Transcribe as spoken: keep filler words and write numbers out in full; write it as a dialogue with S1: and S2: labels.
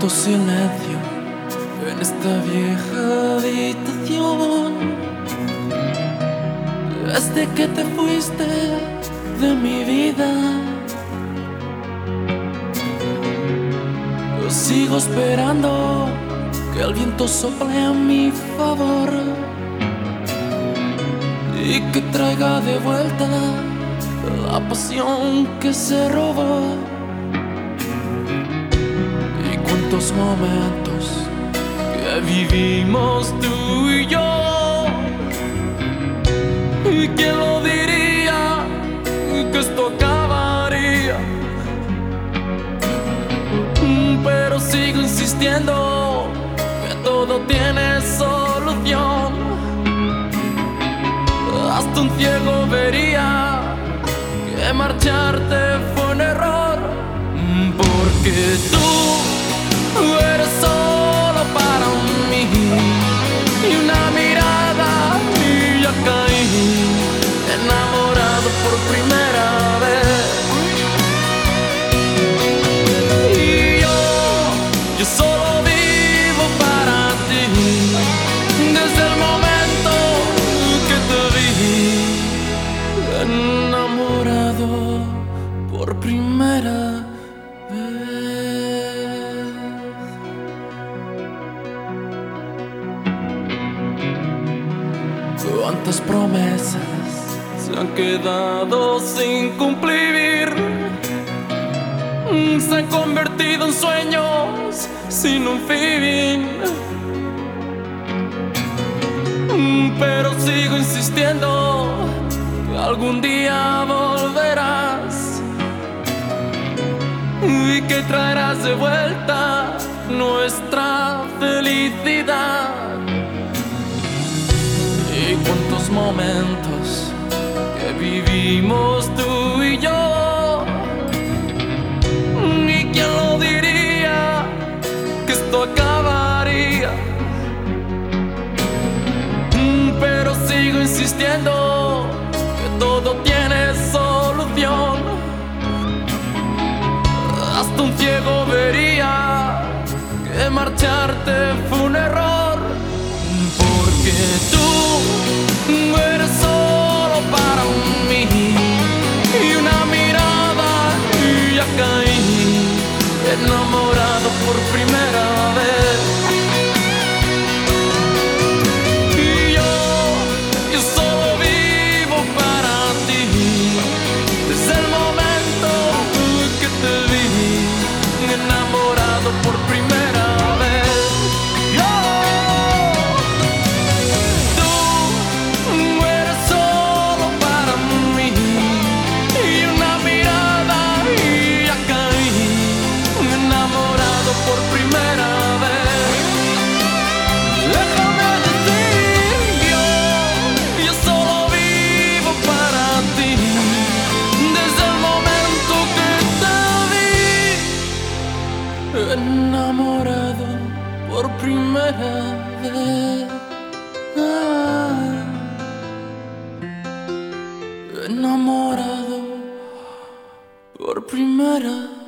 S1: Cuánto silencio en esta vieja habitación. Desde que te fuiste de mi vida, yo sigo esperando que el viento sople a mi favor y que traiga de vuelta la pasión que se robó. Y cuántos momentos que vivimos tú y yo, y quién lo diría que esto acabaría. Pero sigo insistiendo que todo tiene solución. Hasta un ciego vería que marcharte fue un error, porque tú eres solo para mí, y una mirada y ya caí enamorado por primera vez. Y yo, yo solo vivo para ti, desde el momento que te vi enamorado por primera vez. Cuántas promesas se han quedado sin cumplir, se han convertido en sueños sin un fin. Pero sigo insistiendo que algún día volverás y que traerás de vuelta nuestra felicidad. Y cuántos momentos que vivimos tú y yo, y quién lo diría que esto acabaría. Pero sigo insistiendo que todo tiene solución. Hasta un ciego vería que marcharte fue un error, porque tú eres solo para mí, y una mirada y ya caí enamorado por primera vez. Y yo, yo solo vivo para ti, desde el momento que te vi enamorado por primera vez. Yo, tú eres solo para mí, y una mirada y ya caí enamorado por primera vez. Déjame decir, yo, yo solo vivo para ti, desde el momento que te vi enamorado por primera vez. Ah, enamorado por primera vez.